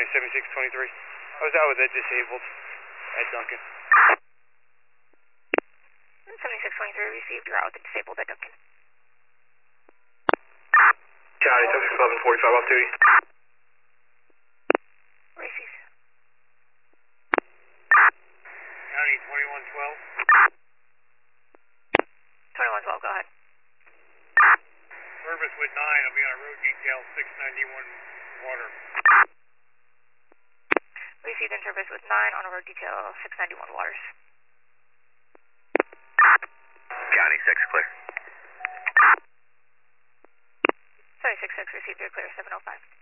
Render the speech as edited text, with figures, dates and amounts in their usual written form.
County 7623. I was out with Ed Disabled at Duncan. 7623 received. You're out with the disabled at Duncan. County 7611, 45 off duty. Receive. County 2112. 2112, go ahead. Service with 9. I'll be on road detail 691 water. Received in service with 9 on a road detail 691 waters. County 6 clear. 766 received. You're clear. 705.